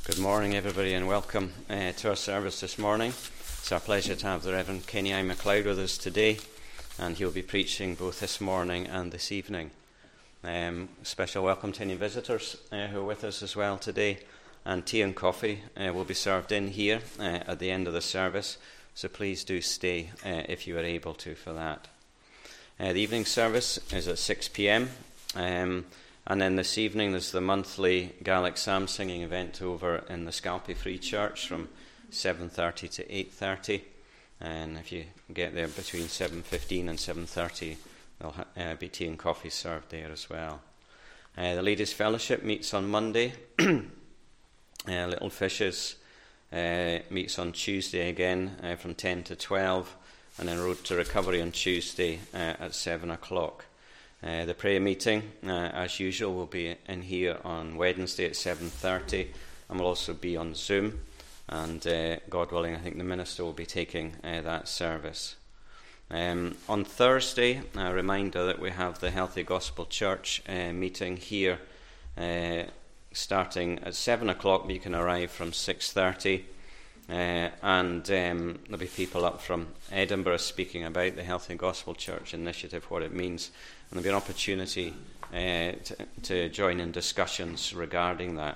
Good morning, everybody, and welcome to our service this morning. It's our pleasure to have the Reverend Kenny I. MacLeod with us today, and he'll be preaching both this morning and this evening. Special welcome to any visitors who are with us as well today, and tea and coffee will be served in here at the end of the service, so please do stay if you are able to for that. The evening service is at 6 p.m. And then this evening there's the monthly Gaelic Psalm singing event over in the Scalpy Free Church from 7:30 to 8:30. And if you get there between 7:15 and 7:30, there'll be tea and coffee served there as well. The Ladies' Fellowship meets on Monday. Little Fishes meets on Tuesday again from 10 to 12. And then Road to Recovery on Tuesday at 7 o'clock. The prayer meeting, as usual, will be in here on Wednesday at 7:30, and will also be on Zoom. And God willing, I think the minister will be taking that service. On Thursday, a reminder that we have the Healthy Gospel Church meeting here, starting at 7 o'clock, but you can arrive from 6:30. And there'll be people up from Edinburgh speaking about the Healthy Gospel Church initiative, what it means. And there'll be an opportunity to join in discussions regarding that.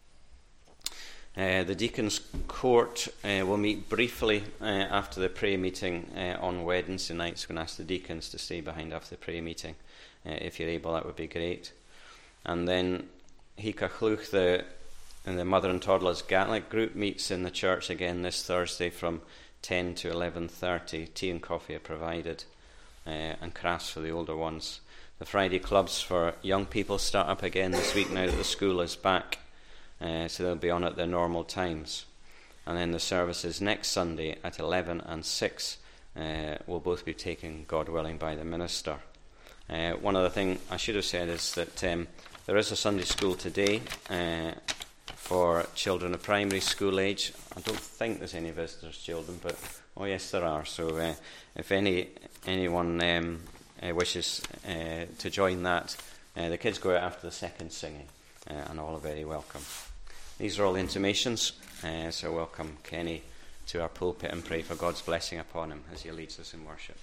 The Deacons' Court will meet briefly after the prayer meeting on Wednesday night. So I'm going to ask the deacons to stay behind after the prayer meeting. If you're able, that would be great. And then Hikachluch, the Mother and Toddlers Gaelic group, meets in the church again this Thursday from 10 to 11:30. Tea and coffee are provided. And crafts for the older ones. The Friday clubs for young people start up again this week now that the school is back, so they'll be on at their normal times. And then the services next Sunday at 11 and 6 will both be taken, God willing, by the minister. One other thing I should have said is that there is a Sunday school today for children of primary school age. I don't think there's any visitors' children, but oh yes, there are. So if anyone wishes to join that, the kids go out after the second singing, and all are very welcome. These are all intimations, so welcome Kenny to our pulpit and pray for God's blessing upon him as he leads us in worship.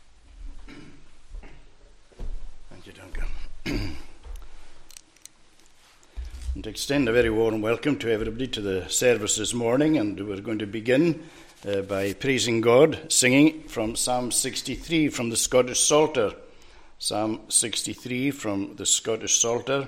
Thank you, Duncan. And to extend a very warm welcome to everybody to the service this morning, and we're going to begin by praising God, singing from Psalm 63 from the Scottish Psalter. Psalm 63 from the Scottish Psalter.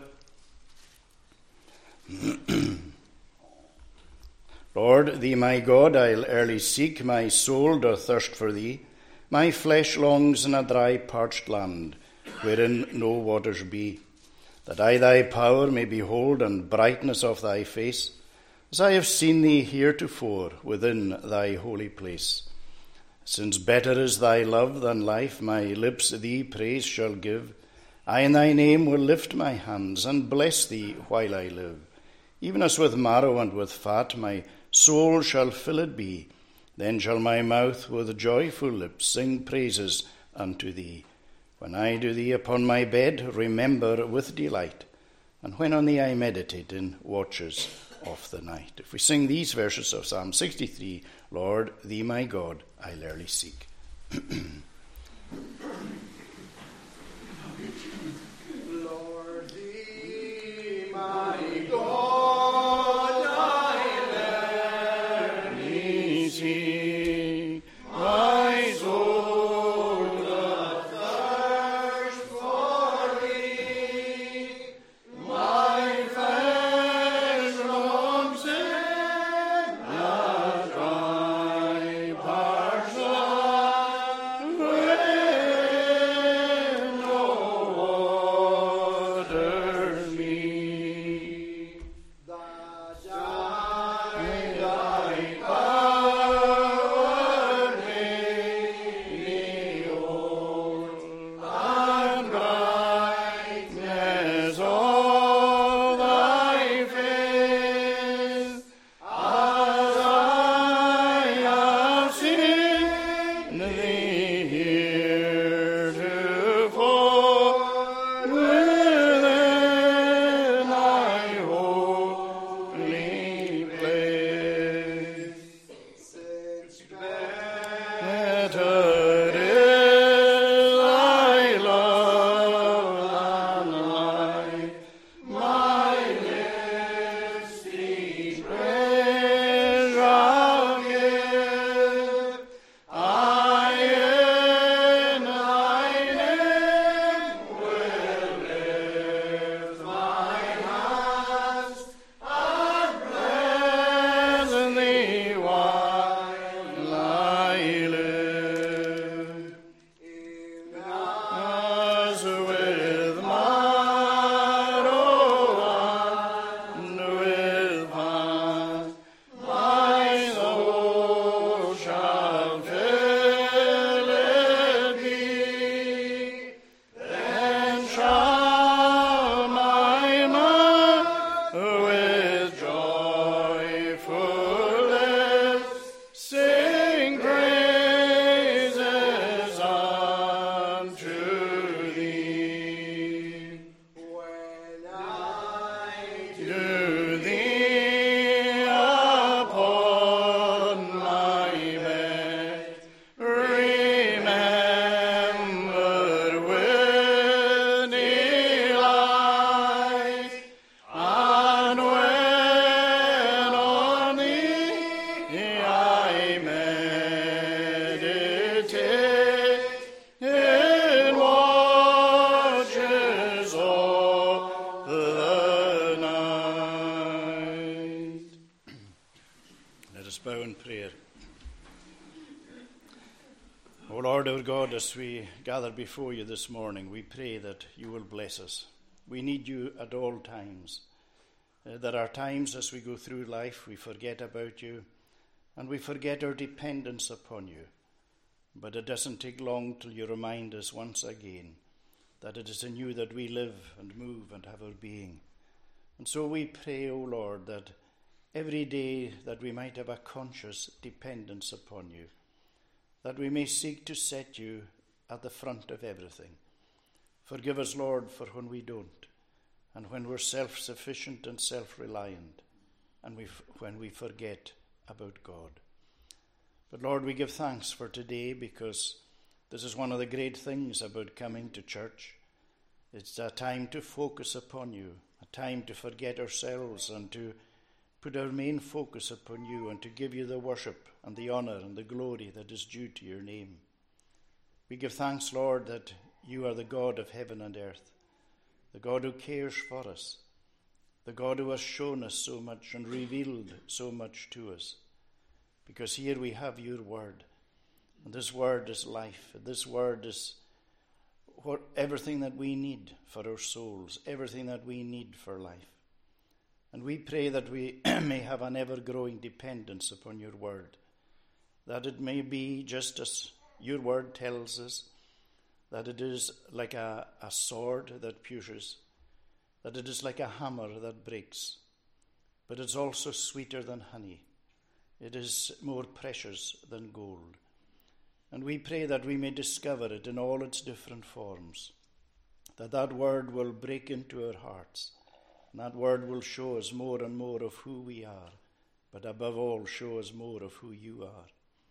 Lord, thee my God, I'll early seek, my soul doth thirst for thee. My flesh longs in a dry parched land, wherein no waters be, that I thy power may behold and brightness of thy face, as I have seen thee heretofore within thy holy place. Since better is thy love than life, my lips thee praise shall give. I in thy name will lift my hands and bless thee while I live. Even as with marrow and with fat, my soul shall filled be. Then shall my mouth with joyful lips sing praises unto thee. When I do thee upon my bed, remember with delight, and when on thee I meditate in watches of the night. If we sing these verses of Psalm 63, Lord, thee my God, I'll early seek. Lord, thee my God, I'll early seek. My soul doth thirst for thee. My flesh longs in a dry parched land, wherein us bow in prayer. O Lord our God, as we gather before you this morning, we pray that you will bless us. We need you at all times. There are times as we go through life we forget about you and we forget our dependence upon you. But it doesn't take long till you remind us once again that it is in you that we live and move and have our being. And so we pray, O Lord, that every day that we might have a conscious dependence upon you, that we may seek to set you at the front of everything. Forgive us, Lord, for when we don't, and when we're self-sufficient and self-reliant, and when we forget about God. But Lord, we give thanks for today, because this is one of the great things about coming to church. It's a time to focus upon you, a time to forget ourselves and to put our main focus upon you and to give you the worship and the honour and the glory that is due to your name. We give thanks, Lord, that you are the God of heaven and earth, the God who cares for us, the God who has shown us so much and revealed so much to us. Because here we have your word, and this word is life, and this word is everything that we need for our souls, everything that we need for life. And we pray that we may have an ever-growing dependence upon your word, that it may be just as your word tells us, that it is like a sword that pierces, that it is like a hammer that breaks, but it's also sweeter than honey. It is more precious than gold. And we pray that we may discover it in all its different forms, that word will break into our hearts, and that word will show us more and more of who we are, but above all, show us more of who you are.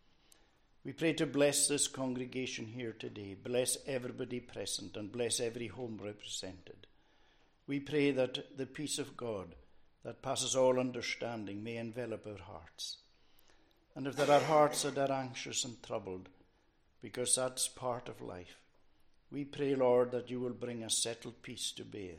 We pray to bless this congregation here today, bless everybody present, and bless every home represented. We pray that the peace of God that passes all understanding may envelop our hearts. And if there are hearts that are anxious and troubled, because that's part of life, we pray, Lord, that you will bring a settled peace to bear.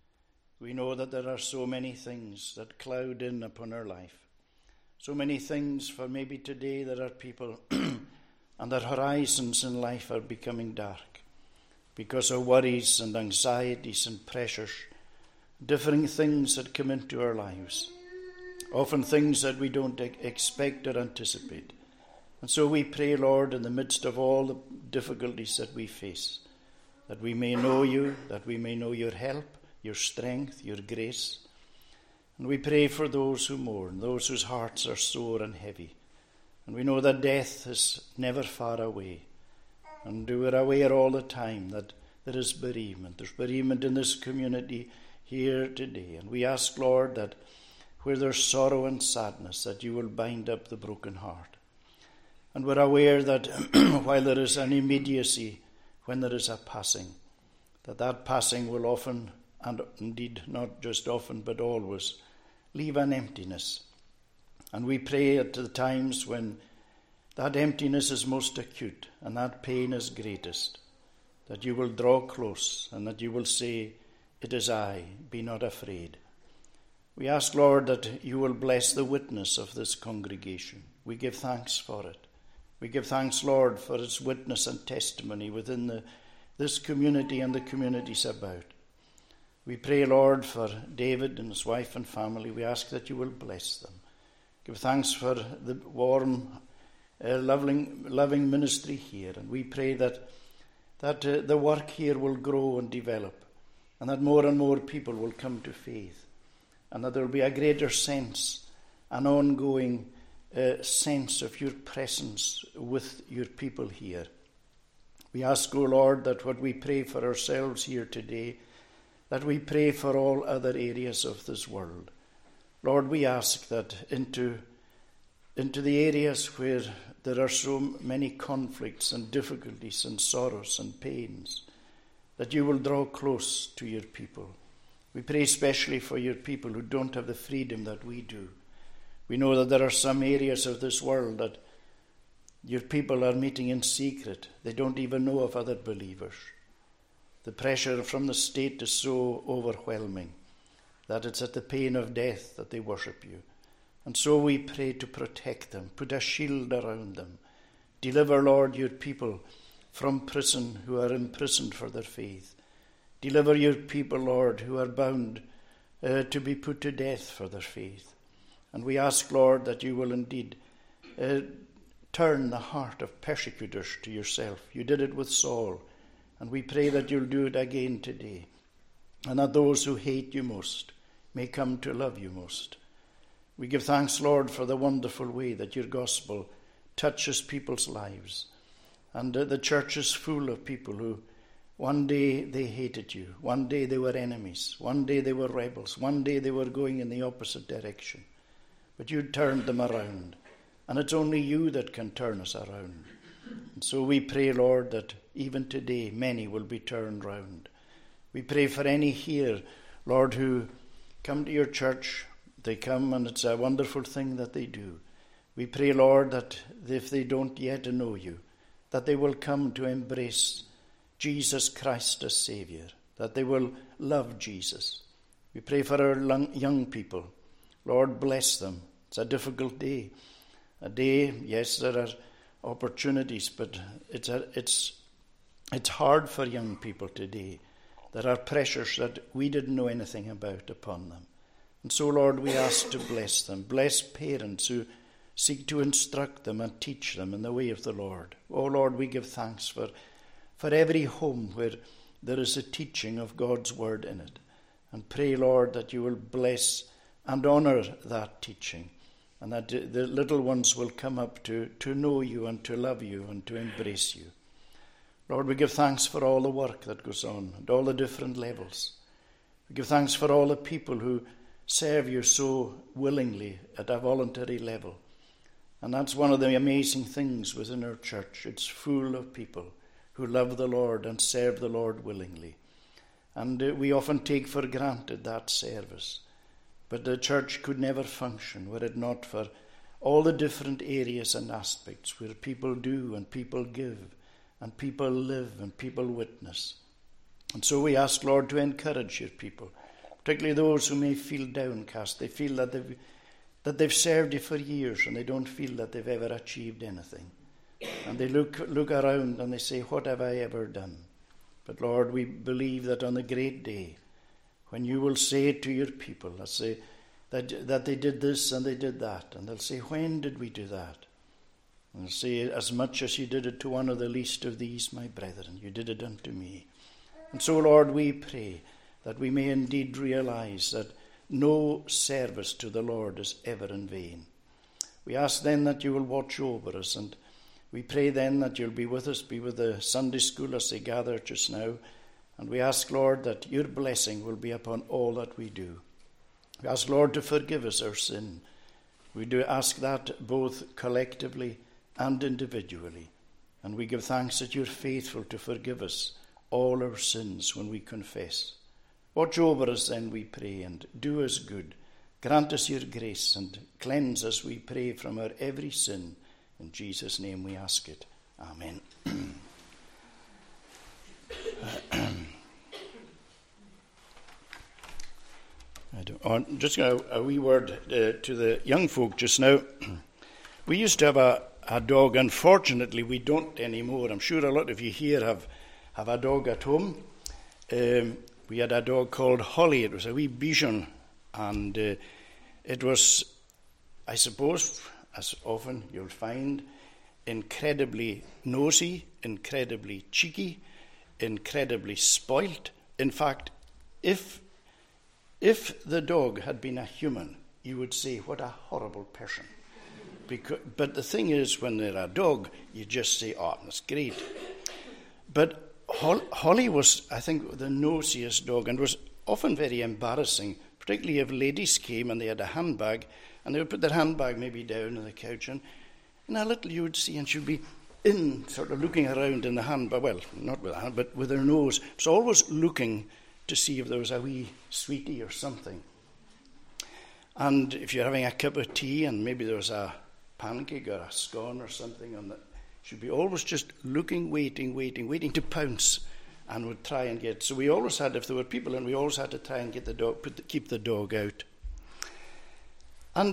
We know that there are so many things that cloud in upon our life. So many things, for maybe today there are people and their horizons in life are becoming dark because of worries and anxieties and pressures, differing things that come into our lives, often things that we don't expect or anticipate. And so we pray, Lord, in the midst of all the difficulties that we face, that we may know you, that we may know your help, your strength, your grace. And we pray for those who mourn, those whose hearts are sore and heavy. And we know that death is never far away. And we're aware all the time that there is bereavement. There's bereavement in this community here today. And we ask, Lord, that where there's sorrow and sadness, that you will bind up the broken heart. And we're aware that while there is an immediacy, when there is a passing, that passing will often, and indeed not just often but always, leave an emptiness. And we pray at the times when that emptiness is most acute and that pain is greatest, that you will draw close and that you will say, "It is I, be not afraid." We ask, Lord, that you will bless the witness of this congregation. We give thanks for it. We give thanks, Lord, for its witness and testimony within this community and the communities about. We pray, Lord, for David and his wife and family. We ask that you will bless them. Give thanks for the warm, loving ministry here. And we pray that the work here will grow and develop, and that more and more people will come to faith, and that there will be a greater sense, an ongoing sense of your presence with your people here. We ask, O Lord, that what we pray for ourselves here today, that we pray for all other areas of this world. Lord, we ask that into the areas where there are so many conflicts and difficulties and sorrows and pains, that you will draw close to your people. We pray especially for your people who don't have the freedom that we do. We know that there are some areas of this world that your people are meeting in secret. They don't even know of other believers. The pressure from the state is so overwhelming that it's at the pain of death that they worship you. And so we pray to protect them, put a shield around them. Deliver, Lord, your people from prison who are imprisoned for their faith. Deliver your people, Lord, who are bound to be put to death for their faith. And we ask, Lord, that you will indeed turn the heart of persecutors to yourself. You did it with Saul, and we pray that you'll do it again today, and that those who hate you most may come to love you most. We give thanks, Lord, for the wonderful way that your gospel touches people's lives. And the church is full of people who one day they hated you, one day they were enemies, one day they were rebels, one day they were going in the opposite direction. But you turned them around, and it's only you that can turn us around. And so we pray, Lord, that even today many will be turned round. We pray for any here, Lord, who come to your church. They come, and it's a wonderful thing that they do. We pray, Lord, that if they don't yet know you, that they will come to embrace Jesus Christ as Saviour, that they will love Jesus. We pray for our young people. Lord, bless them. It's a difficult day. A day, yes, there are opportunities, but it's hard for young people today. There are pressures that we didn't know anything about upon them. And so, Lord, we ask to bless them. Bless parents who seek to instruct them and teach them in the way of the Lord. Oh, Lord, we give thanks for every home where there is a teaching of God's word in it. And pray, Lord, that you will bless and honour that teaching, and that the little ones will come up to know you and to love you and to embrace you. Lord, we give thanks for all the work that goes on at all the different levels. We give thanks for all the people who serve you so willingly at a voluntary level. And that's one of the amazing things within our church. It's full of people who love the Lord and serve the Lord willingly. And we often take for granted that service. But the church could never function were it not for all the different areas and aspects where people do and people give and people live and people witness. And so we ask, Lord, to encourage your people, particularly those who may feel downcast. They feel that they've served you for years and they don't feel that they've ever achieved anything. And they look around and they say, what have I ever done? But Lord, we believe that on the great day, when you will say to your people, let's say that they did this and they did that, and they'll say, when did we do that? And they'll say, as much as you did it to one of the least of these, my brethren, you did it unto me. And so, Lord, we pray that we may indeed realize that no service to the Lord is ever in vain. We ask then that you will watch over us, and we pray then that you'll be with us, be with the Sunday school as they gather just now. And we ask, Lord, that your blessing will be upon all that we do. We ask, Lord, to forgive us our sin. We do ask that both collectively and individually. And we give thanks that you're faithful to forgive us all our sins when we confess. Watch over us then, we pray, and do us good. Grant us your grace and cleanse us, we pray, from our every sin. In Jesus' name we ask it. Amen. Just a wee word to the young folk just now. We used to have a dog. Unfortunately, we don't anymore. I'm sure a lot of you here have a dog at home. We had a dog called Holly. It was a wee Bichon, and it was, I suppose, as often you'll find, incredibly nosy, incredibly cheeky, incredibly spoilt. In fact, if the dog had been a human, you would say, what a horrible person. But the thing is, when they're a dog, you just say, oh, that's great. But Holly was, I think, the nosiest dog, and was often very embarrassing, particularly if ladies came and they had a handbag, and they would put their handbag maybe down on the couch, and in a little you would see, and she'd be in, sort of looking around in the handbag, well, not with a hand, but with her nose. So always looking to see if there was a wee sweetie or something. And if you're having a cup of tea and maybe there was a pancake or a scone or something on that, she'd be always just looking, waiting to pounce, and would try and get. So we always had, if there were people in, we always had to try and get the dog, keep the dog out. And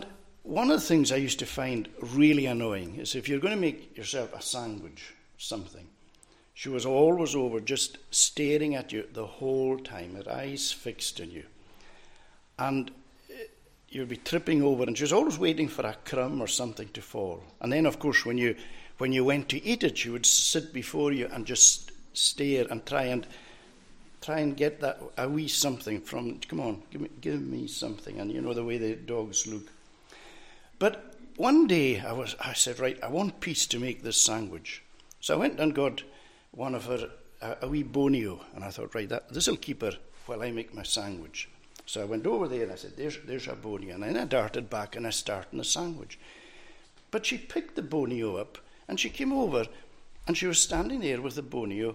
one of the things I used to find really annoying is if you're going to make yourself a sandwich, something, she was always over just staring at you the whole time, her eyes fixed on you. And you'd be tripping over, and she was always waiting for a crumb or something to fall. And then, of course, when you went to eat it, she would sit before you and just stare and try and get that a wee something from, come on, give me something. And you know the way the dogs look. But one day I said, right, I want peace to make this sandwich. So I went and got one of her, a wee bonio, and I thought, right, this will keep her while I make my sandwich. So I went over there and I said, there's a bonio. And then I darted back and I started the sandwich. But she picked the bonio up and she came over and she was standing there with the bonio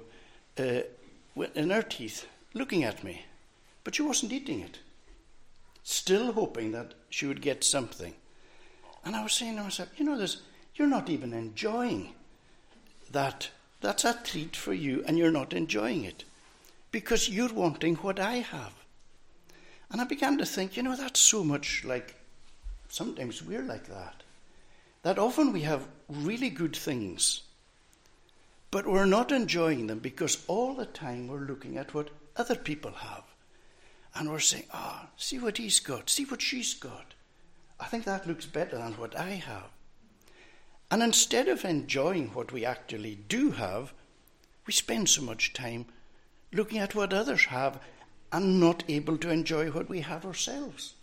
in her teeth, looking at me. But she wasn't eating it, still hoping that she would get something. And I was saying to myself, you're not even enjoying that. That's a treat for you, and you're not enjoying it because you're wanting what I have. And I began to think, that's so much like, sometimes we're like that. That often we have really good things, but we're not enjoying them because all the time we're looking at what other people have. And we're saying, see what he's got, see what she's got. I think that looks better than what I have. And instead of enjoying what we actually do have, we spend so much time looking at what others have and not able to enjoy what we have ourselves.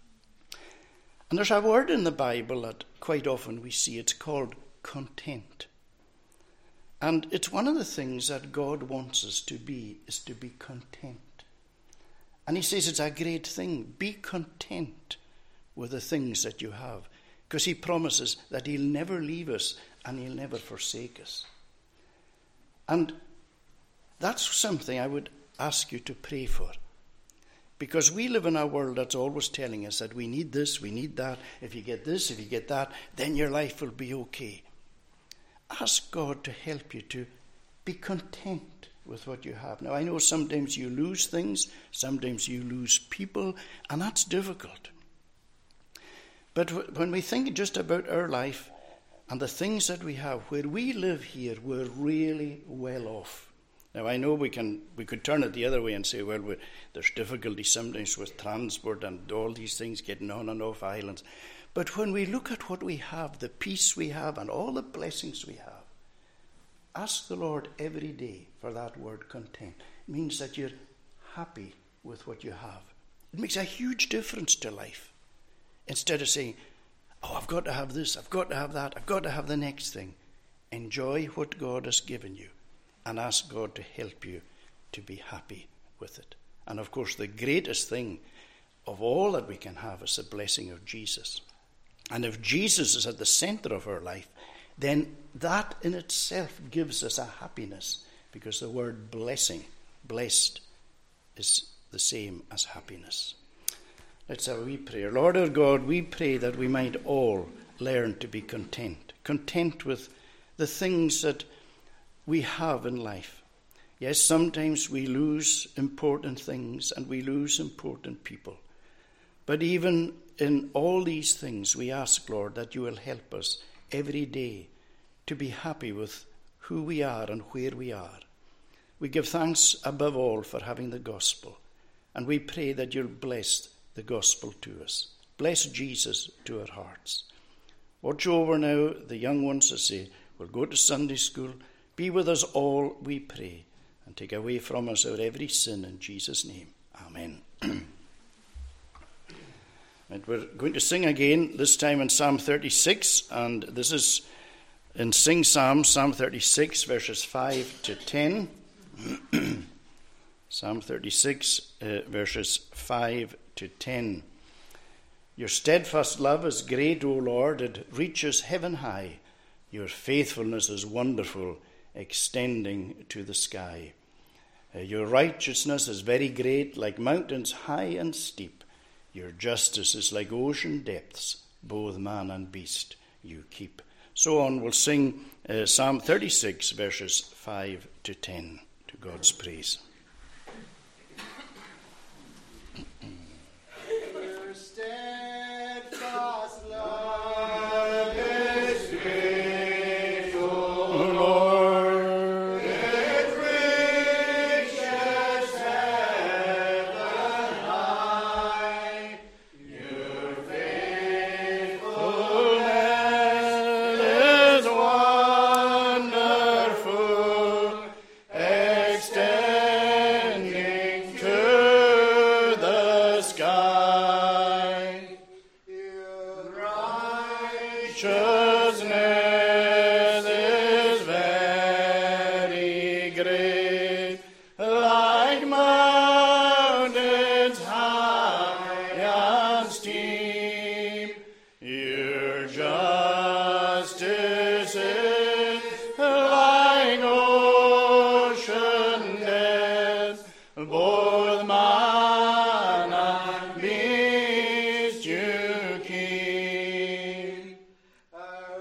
And there's a word in the Bible that quite often we see, it's called content. And it's one of the things that God wants us to be, is to be content. And he says it's a great thing. Be content with the things that you have, because he promises that he'll never leave us and he'll never forsake us. And that's something I would ask you to pray for, because we live in a world that's always telling us that we need this, we need that. If you get this, if you get that, then your life will be okay. Ask God to help you to be content with what you have. Now, I know sometimes you lose things, sometimes you lose people, and that's difficult. But when we think just about our life and the things that we have, where we live here, we're really well off. Now, I know we could turn it the other way and say, well, there's difficulty sometimes with transport and all these things getting on and off islands. But when we look at what we have, the peace we have and all the blessings we have, ask the Lord every day for that word content. It means that you're happy with what you have. It makes a huge difference to life. Instead of saying, I've got to have this, I've got to have that, I've got to have the next thing. Enjoy what God has given you and ask God to help you to be happy with it. And of course, the greatest thing of all that we can have is the blessing of Jesus. And if Jesus is at the center of our life, then that in itself gives us a happiness, because the word blessing, blessed, is the same as happiness. Let's have a wee prayer. Lord our God, we pray that we might all learn to be content with the things that we have in life. Yes, sometimes we lose important things and we lose important people. But even in all these things, we ask, Lord, that you will help us every day to be happy with who we are and where we are. We give thanks above all for having the gospel, and we pray that you'll bless the gospel to us. Bless Jesus to our hearts. Watch over now the young ones as they will go to Sunday school. Be with us all, we pray, and take away from us our every sin in Jesus' name. Amen. And we're going to sing again, this time in Psalm 36, and this is in Sing Psalm 36, verses 5 to 10. Psalm 36, verses 5 to 10. Your steadfast love is great, O Lord, it reaches heaven high. Your faithfulness is wonderful, extending to the sky. Your righteousness is very great, like mountains high and steep. Your justice is like ocean depths, both man and beast you keep. So on, we'll sing Psalm 36, verses 5 to 10, to God's praise. Your steadfast love righteousness is very great, like mountains high and steep. Your justice is like ocean depth, both man and beast you keep. How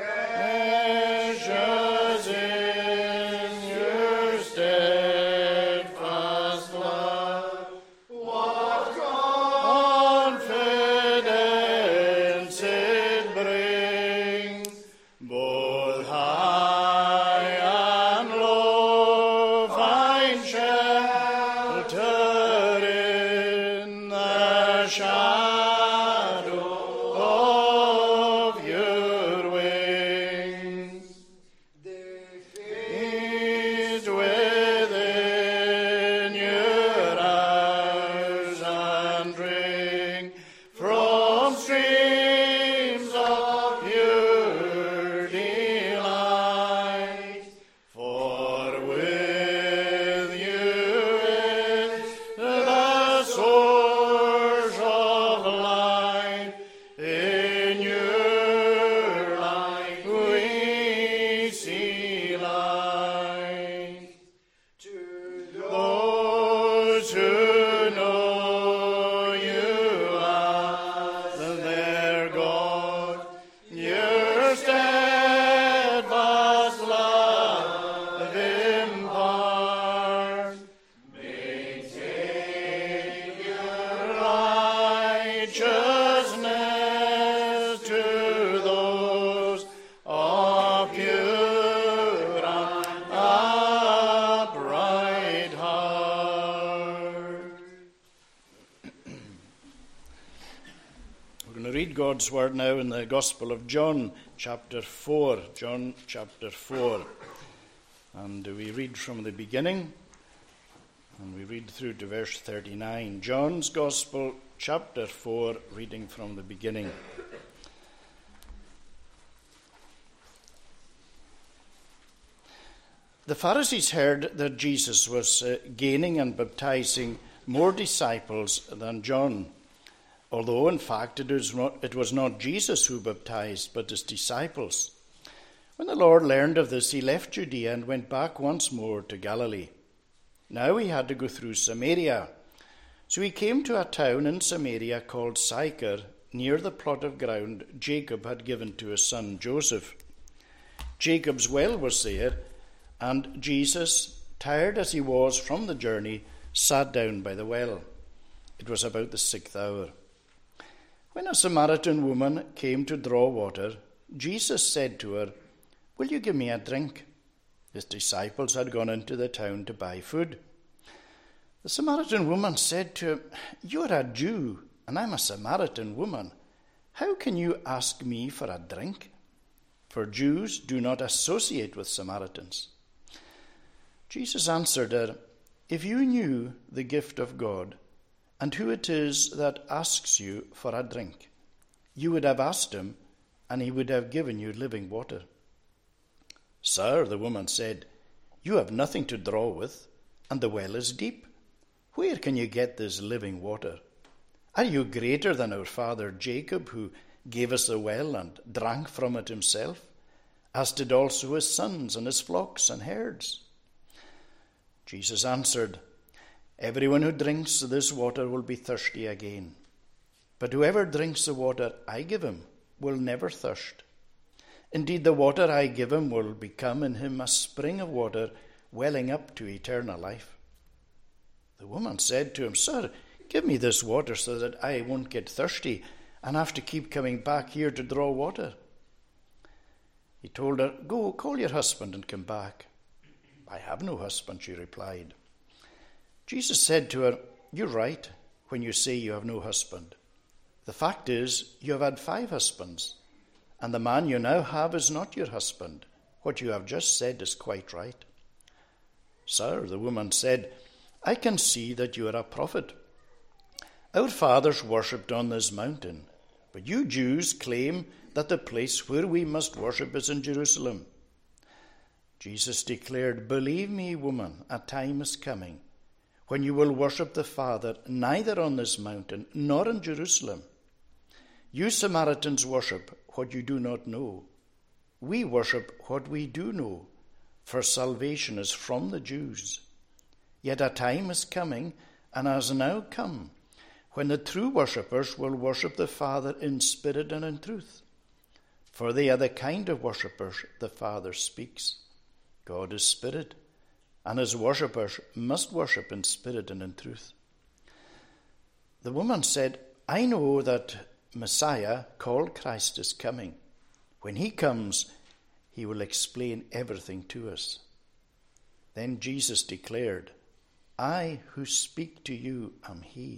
precious is your steadfast love, what confidence it brings, both high and low find shelter in the shadow of your wings. They feast within your house and drink from streams of pure delight. For with you is the source of life. In your light we see light. To those who know you as their God, your steadfast love impart. Maintain your righteousness to those of pure and upright heart. We're going to read God's word now in the Gospel of John, chapter 4. John, chapter 4. And we read from the beginning, and we read through to verse 39. John's Gospel, chapter 4, reading from the beginning. The Pharisees heard that Jesus was gaining and baptizing more disciples than John, although in fact it was not Jesus who baptized, but his disciples. When the Lord learned of this, he left Judea and went back once more to Galilee. Now he had to go through Samaria. So he came to a town in Samaria called Sychar, near the plot of ground Jacob had given to his son Joseph. Jacob's well was there, and Jesus, tired as he was from the journey, sat down by the well. It was about the 6th hour. When a Samaritan woman came to draw water, Jesus said to her, "Will you give me a drink?" His disciples had gone into the town to buy food. The Samaritan woman said to him, "You're a Jew, and I'm a Samaritan woman. How can you ask me for a drink?" For Jews do not associate with Samaritans. Jesus answered her, "If you knew the gift of God, and who it is that asks you for a drink, you would have asked him, and he would have given you living water." "Sir," the woman said, "you have nothing to draw with, and the well is deep. Where can you get this living water? Are you greater than our father Jacob, who gave us the well and drank from it himself, as did also his sons and his flocks and herds?" Jesus answered, "Everyone who drinks this water will be thirsty again. But whoever drinks the water I give him will never thirst. Indeed, the water I give him will become in him a spring of water welling up to eternal life." The woman said to him, "Sir, give me this water so that I won't get thirsty and have to keep coming back here to draw water." He told her, "Go, call your husband and come back." "I have no husband," she replied. Jesus said to her, "You're right when you say you have no husband. The fact is, you have had 5 husbands, and the man you now have is not your husband. What you have just said is quite right." "Sir," the woman said, "I can see that you are a prophet. Our fathers worshipped on this mountain, But you Jews claim that the place where we must worship is in Jerusalem." Jesus declared, "Believe me, woman, a time is coming when you will worship the Father neither on this mountain nor in Jerusalem. You Samaritans worship what you do not know. We worship what we do know, for salvation is from the Jews. Yet a time is coming, and has now come, when the true worshippers will worship the Father in spirit and in truth. For they are the kind of worshippers the Father speaks. God is spirit, and his worshippers must worship in spirit and in truth." The woman said, "I know that Messiah, called Christ, is coming. When he comes, he will explain everything to us." Then Jesus declared, "I who speak to you am he."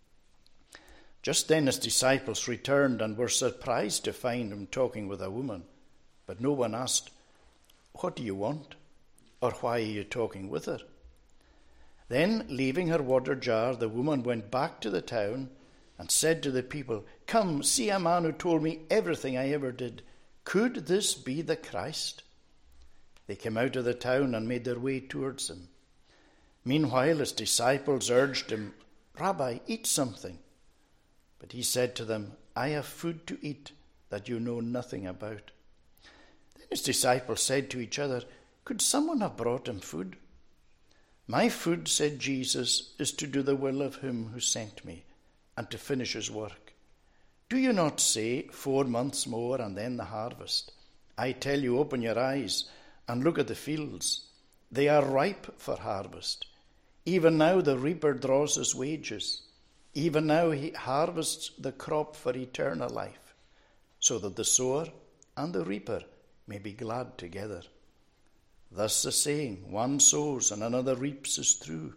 Just then his disciples returned and were surprised to find him talking with a woman. But no one asked, "What do you want?" or "Why are you talking with her?" Then, leaving her water jar, the woman went back to the town and said to the people, "Come, see a man who told me everything I ever did. Could this be the Christ?" They came out of the town and made their way towards him. Meanwhile, his disciples urged him, "Rabbi, eat something." But he said to them, "I have food to eat that you know nothing about." Then his disciples said to each other, "Could someone have brought him food?" "My food," said Jesus, "is to do the will of him who sent me and to finish his work. Do you not say, 4 months more and then the harvest? I tell you, open your eyes and look at the fields. They are ripe for harvest. Even now the reaper draws his wages. Even now he harvests the crop for eternal life, so that the sower and the reaper may be glad together. Thus the saying, one sows and another reaps, is true.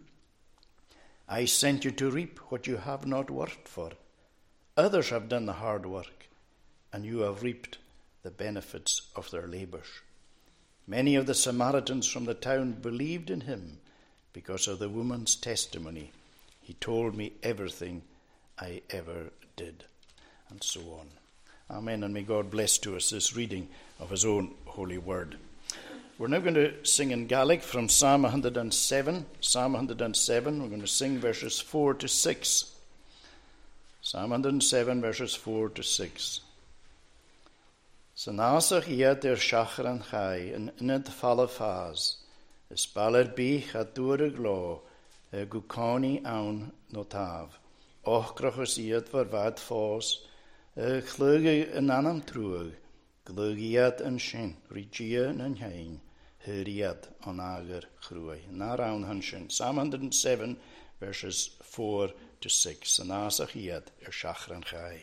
I sent you to reap what you have not worked for. Others have done the hard work, and you have reaped the benefits of their labours." Many of the Samaritans from the town believed in him because of the woman's testimony. "He told me everything I ever did," and so on. Amen, and may God bless to us this reading of his own holy word. We're now going to sing in Gaelic from Psalm 107. Psalm 107, we're going to sing verses 4 to 6. Psalm 107, verses 4 to 6. Sanasach iad shachar an chai, an inad falla faz, is ballad bich a dúra gló, gukani aun notav. Ochkrachus iad vervad fós, chluge an anam truag, glugiad an shin, rigia an hain, huriad an agar chrui. Na round hanshin. Psalm 107, verses 4 to 6. Sanasach iad shachar an chai.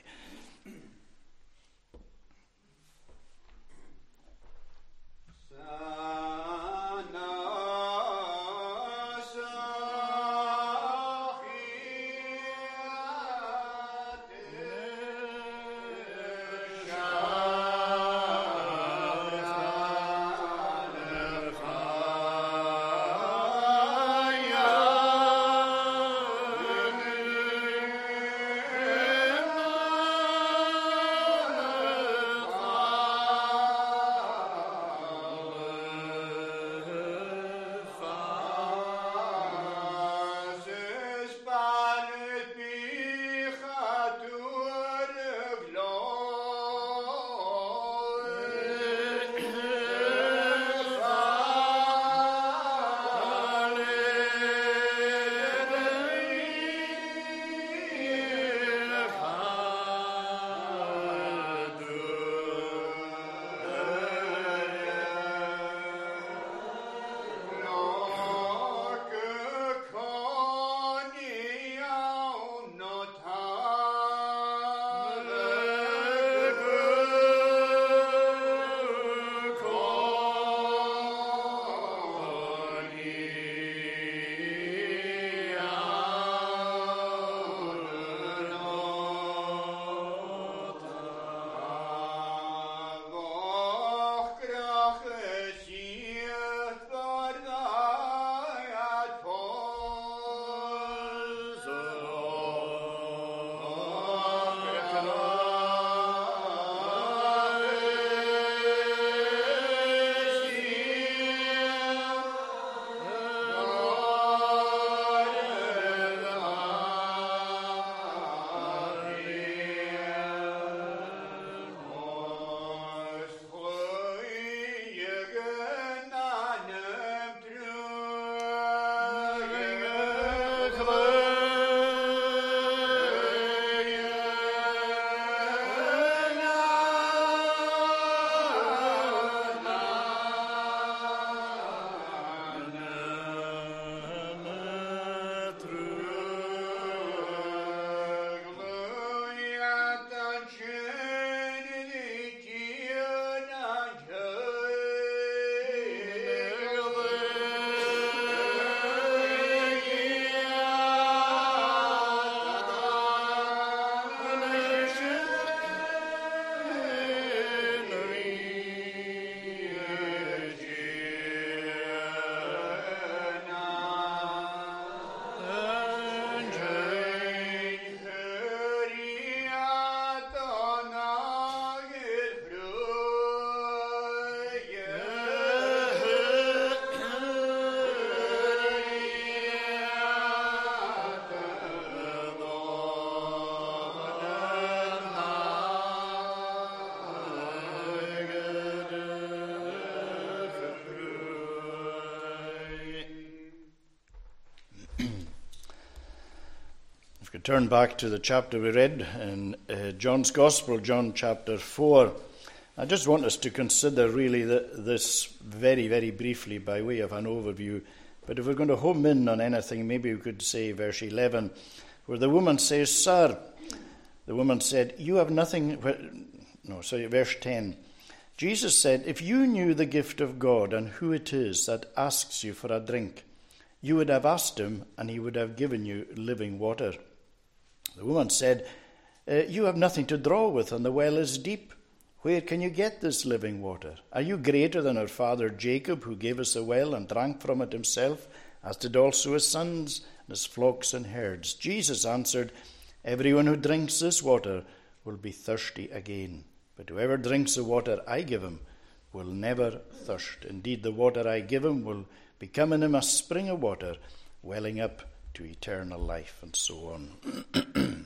If we turn back to the chapter we read in John's Gospel, John chapter 4, I just want us to consider really this very, very briefly by way of an overview. But if we're going to home in on anything, maybe we could say verse 11, where the woman says, "Sir," the woman said, "you have nothing." Verse 10. Jesus said, "If you knew the gift of God and who it is that asks you for a drink, you would have asked him, and he would have given you living water." The woman said, "You have nothing to draw with, and the well is deep. Where can you get this living water? Are you greater than our father Jacob, who gave us a well and drank from it himself, as did also his sons and his flocks and herds?" Jesus answered, "Everyone who drinks this water will be thirsty again. But whoever drinks the water I give him will never thirst. Indeed, the water I give him will become in him a spring of water, welling up to eternal life," and so on.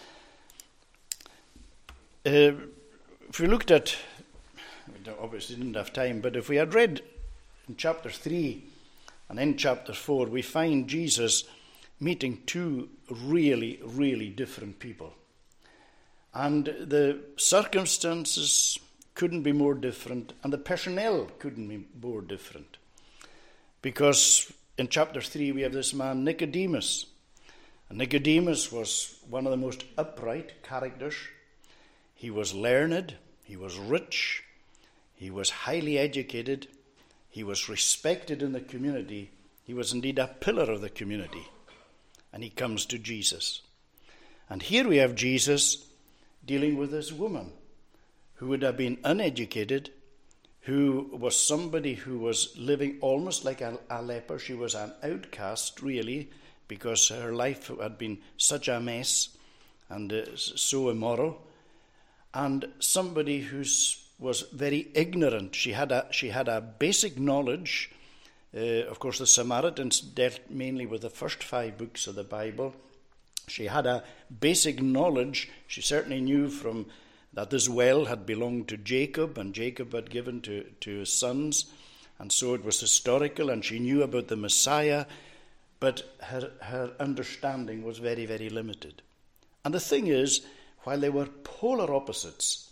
If we looked at, we obviously didn't have time, but if we had read in chapter 3 and in chapter 4, we find Jesus meeting two really, really different people. And the circumstances couldn't be more different, and the personnel couldn't be more different. Because in chapter 3 we have this man Nicodemus. And Nicodemus was one of the most upright characters. He was learned, he was rich, he was highly educated, he was respected in the community, he was indeed a pillar of the community. And he comes to Jesus. And here we have Jesus dealing with this woman who would have been uneducated, who was somebody who was living almost like a leper. She was an outcast, really, because her life had been such a mess and so immoral. And somebody who was very ignorant. She had a basic knowledge. Of course, the Samaritans dealt mainly with the first 5 books of the Bible. She had a basic knowledge. She certainly knew from that this well had belonged to Jacob, and Jacob had given to his sons, and so it was historical, and she knew about the Messiah, but her understanding was very, very limited. And the thing is, while they were polar opposites,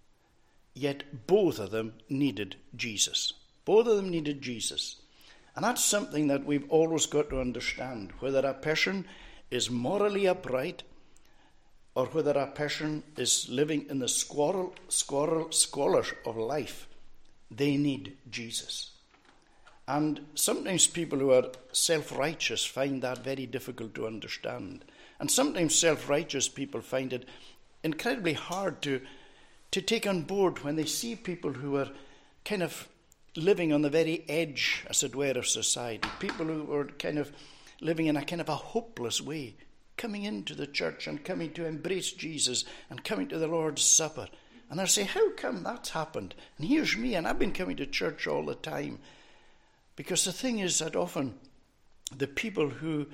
yet both of them needed Jesus. Both of them needed Jesus. And that's something that we've always got to understand, whether a person is morally upright or whether a person is living in the squalor of life, they need Jesus. And sometimes people who are self-righteous find that very difficult to understand. And sometimes self-righteous people find it incredibly hard to take on board when they see people who are kind of living on the very edge, as it were, of society. People who are kind of living in a kind of a hopeless way, coming into the church and coming to embrace Jesus and coming to the Lord's Supper. And they'll say, "How come that's happened? And here's me, and I've been coming to church all the time." Because the thing is that often the people who,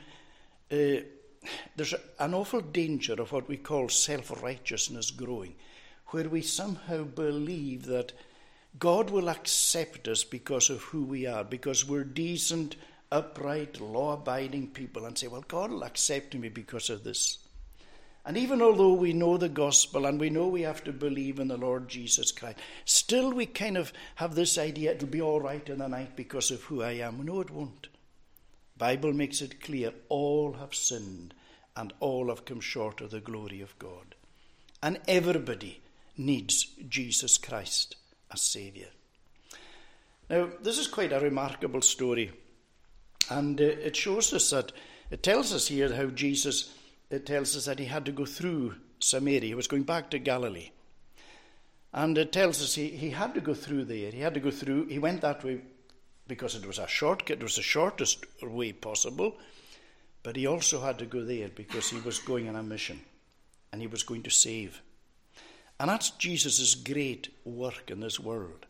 there's an awful danger of what we call self-righteousness growing, where we somehow believe that God will accept us because of who we are, because we're decent, upright, law-abiding people, and say, "Well, God will accept me because of this." And even although we know the gospel and we know we have to believe in the Lord Jesus Christ, still we kind of have this idea, it'll be all right in the night because of who I am. No, it won't. The Bible makes it clear, all have sinned and all have come short of the glory of God. And everybody needs Jesus Christ as Saviour. Now, this is quite a remarkable story. And it shows us that, it tells us here how Jesus, it tells us that he had to go through Samaria. He was going back to Galilee. And it tells us he had to go through there. He went that way because it was a shortcut, it was the shortest way possible. But he also had to go there because he was going on a mission. And he was going to save. And that's Jesus' great work in this world,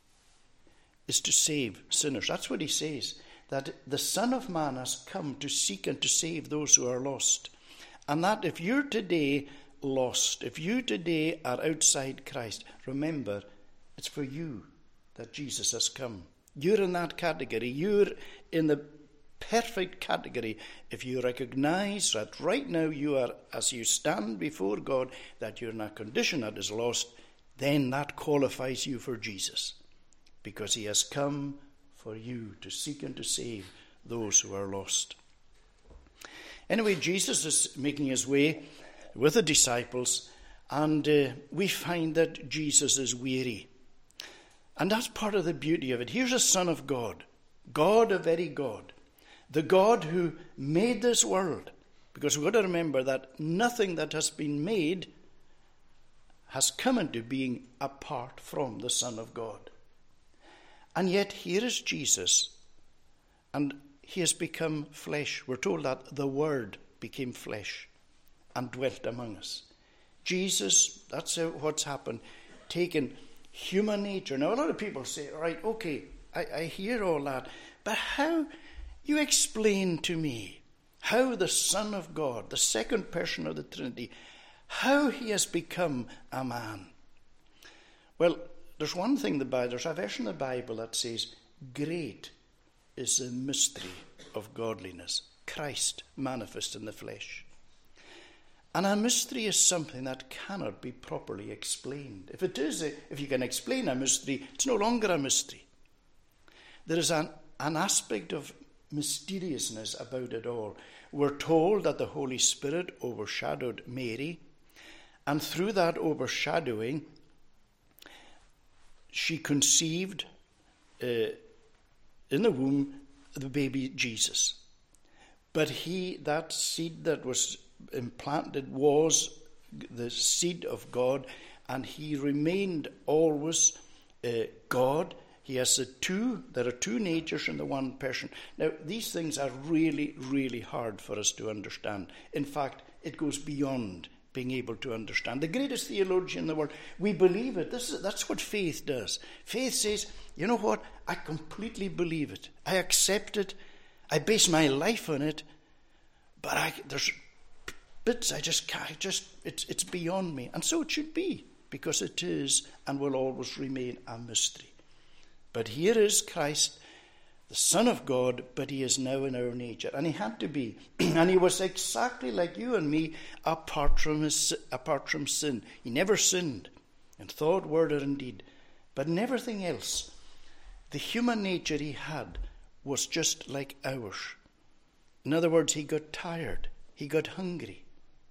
is to save sinners. That's what he says, that the Son of Man has come to seek and to save those who are lost. And that if you're today lost, if you today are outside Christ, remember, it's for you that Jesus has come. You're in that category. You're in the perfect category. If you recognize that right now you are, as you stand before God, that you're in a condition that is lost, then that qualifies you for Jesus, because he has come for you to seek and to save those who are lost. Anyway, Jesus is making his way with the disciples, and we find that Jesus is weary. And that's part of the beauty of it. Here's a Son of God, God, a very God, the God who made this world. Because we've got to remember that nothing that has been made has come into being apart from the Son of God. And yet here is Jesus, and he has become flesh. We're told that the Word became flesh and dwelt among us. Jesus, that's what's happened, taken human nature. Now, a lot of people say, right, okay, I hear all that, but how, you explain to me how the Son of God, the second person of the Trinity, how he has become a man. Well, there's one thing, there's a verse in the Bible that says, great is the mystery of godliness, Christ manifest in the flesh. And a mystery is something that cannot be properly explained. If you can explain a mystery, it's no longer a mystery. There is an aspect of mysteriousness about it all. We're told that the Holy Spirit overshadowed Mary, and through that overshadowing, she conceived in the womb the baby Jesus. But that seed that was implanted was the seed of God, and he remained always God. He has there are two natures in the one person. Now, these things are really, really hard for us to understand. In fact, it goes beyond being able to understand. The greatest theologian in the world, we believe it. That's what faith does. Faith says, you know what? I completely believe it. I accept it. I base my life on it. But there's bits I just can't. It's beyond me. And so it should be, because it is and will always remain a mystery. But here is Christ, the Son of God, but he is now in our nature. And he had to be. And he was exactly like you and me, apart from sin. He never sinned in thought, word, or in deed. But in everything else, the human nature he had was just like ours. In other words, he got tired. He got hungry.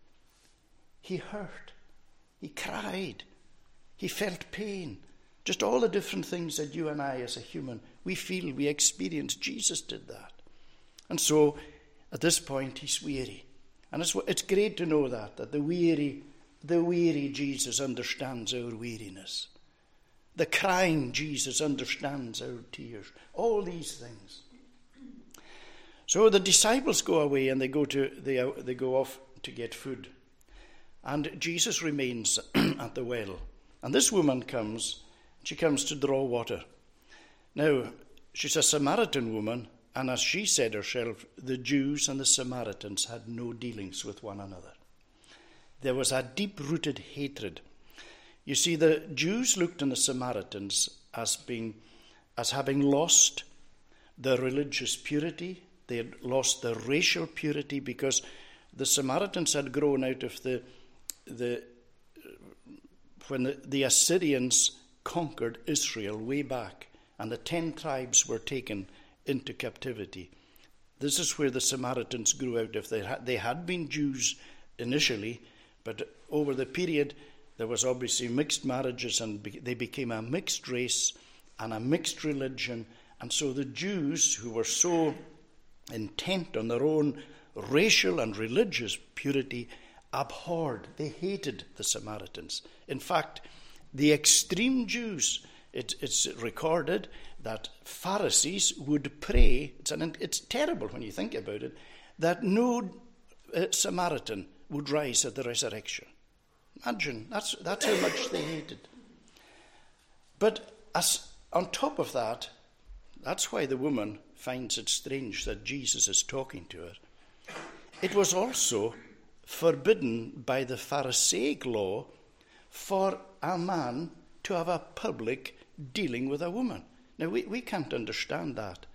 He hurt. He cried. He felt pain. Just all the different things that you and I as a human, we feel, we experience. Jesus did that. And so, at this point, he's weary. And it's great to know that the weary Jesus understands our weariness. The crying Jesus understands our tears. All these things. So the disciples go away and they go off to get food. And Jesus remains at the well. And this woman comes. She comes to draw water. Now, she's a Samaritan woman, and as she said herself, the Jews and the Samaritans had no dealings with one another. There was a deep-rooted hatred. You see, the Jews looked on the Samaritans as having lost their religious purity. They had lost their racial purity, because the Samaritans had grown out of when the Assyrians conquered Israel way back, and the 10 tribes were taken into captivity. This is where the Samaritans grew out of. They had been Jews initially, but over the period there was obviously mixed marriages, and they became a mixed race and a mixed religion. And so the Jews, who were so intent on their own racial and religious purity, abhorred, they hated the Samaritans. In fact, the extreme Jews, it's recorded that Pharisees would pray, it's terrible when you think about it, that no Samaritan would rise at the resurrection. Imagine, that's how much they hated. But on top of that, that's why the woman finds it strange that Jesus is talking to her. It was also forbidden by the Pharisaic law for a man to have a public dealing with a woman. Now, we can't understand that.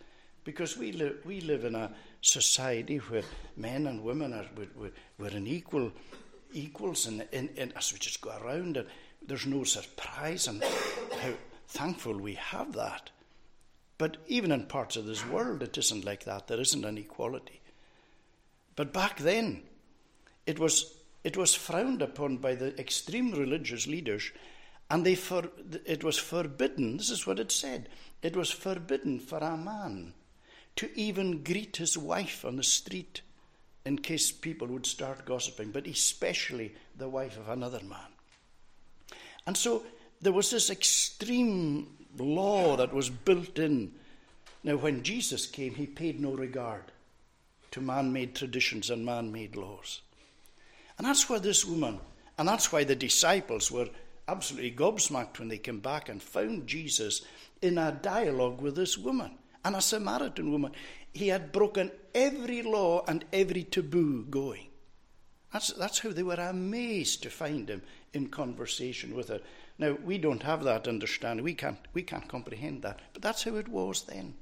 because we live in a society where men and women we're in equals, and as we just go around, and there's no surprise, and how thankful we have that. But even in parts of this world, it isn't like that. There isn't an equality. But back then, it was frowned upon by the extreme religious leaders, and it was forbidden. This is what it said. It was forbidden for a man to even greet his wife on the street in case people would start gossiping, but especially the wife of another man. And so there was this extreme law that was built in. Now, when Jesus came, he paid no regard to man-made traditions and man-made laws. And that's why this woman, and that's why the disciples were absolutely gobsmacked when they came back and found Jesus in a dialogue with this woman, and a Samaritan woman. He had broken every law and every taboo going. That's how they were amazed to find him in conversation with her. Now, we don't have that understanding. We can't comprehend that. But that's how it was then.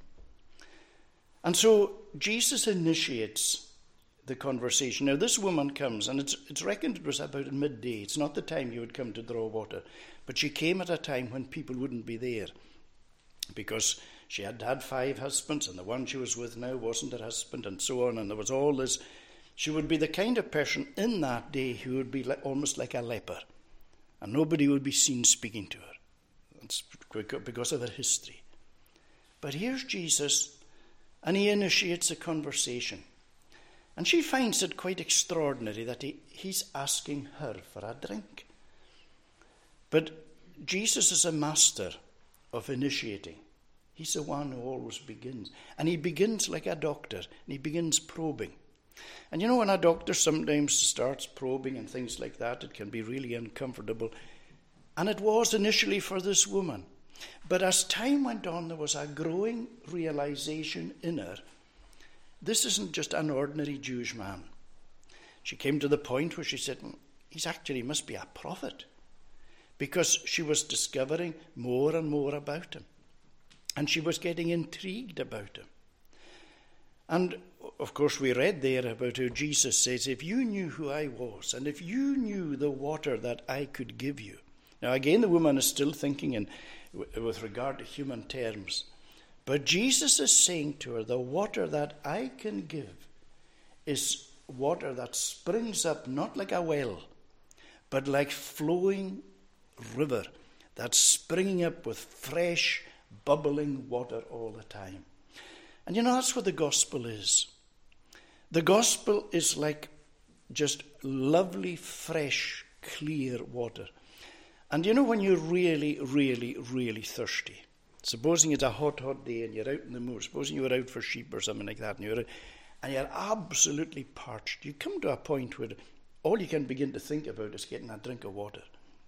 And so Jesus initiates the conversation. Now, this woman comes, and it's reckoned it was about midday. It's not the time you would come to draw water. But she came at a time when people wouldn't be there, because she had had 5 husbands, and the one she was with now wasn't her husband, and so on. And there was all this. She would be the kind of person in that day who would be almost like a leper, and nobody would be seen speaking to her. That's because of her history. But here's Jesus, and he initiates a conversation. And she finds it quite extraordinary that he's asking her for a drink. But Jesus is a master of initiating. He's the one who always begins. And he begins like a doctor, and he begins probing. And you know, when a doctor sometimes starts probing and things like that, it can be really uncomfortable. And it was initially for this woman. But as time went on, there was a growing realization in her. This isn't just an ordinary Jewish man. She came to the point where she said, he's actually must be a prophet, because she was discovering more and more about him. And she was getting intrigued about him. And, of course, we read there about how Jesus says, if you knew who I was, and if you knew the water that I could give you. Now, again, the woman is still thinking with regard to human terms. But Jesus is saying to her, the water that I can give is water that springs up not like a well, but like flowing river that's springing up with fresh, bubbling water all the time. And you know, that's what the gospel is. The gospel is like just lovely, fresh, clear water. And you know, when you're really, really, really thirsty, supposing it's a hot, hot day and you're out in the moor, supposing you were out for sheep or something like that, and you're absolutely parched, you come to a point where all you can begin to think about is getting a drink of water.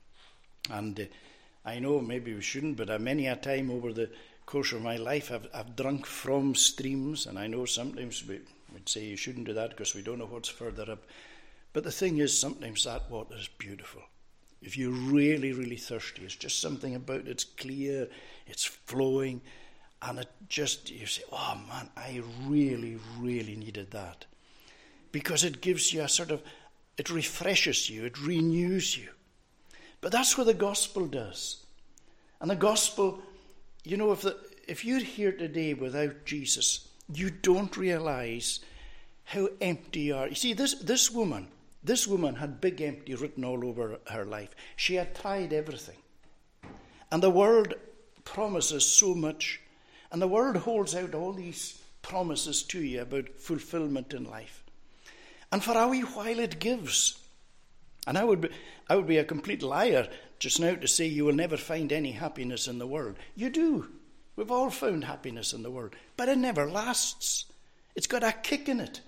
And I know maybe we shouldn't, but many a time over the course of my life I've drunk from streams, and I know sometimes we'd say you shouldn't do that because we don't know what's further up. But the thing is, sometimes that water is beautiful. If you're really, really thirsty, it's just something about it. It's clear, it's flowing, and it just, you say, oh man, I really, really needed that. Because it gives you a sort of, it refreshes you, it renews you. But that's what the gospel does. And the gospel, you know, if you're here today without Jesus, you don't realize how empty you are. You see, this woman had big empty written all over her life. She had tried everything. And the world promises so much. And the world holds out all these promises to you about fulfillment in life. And for a wee while it gives. And I would be a complete liar just now to say you will never find any happiness in the world. You do. We've all found happiness in the world. But it never lasts. It's got a kick in it.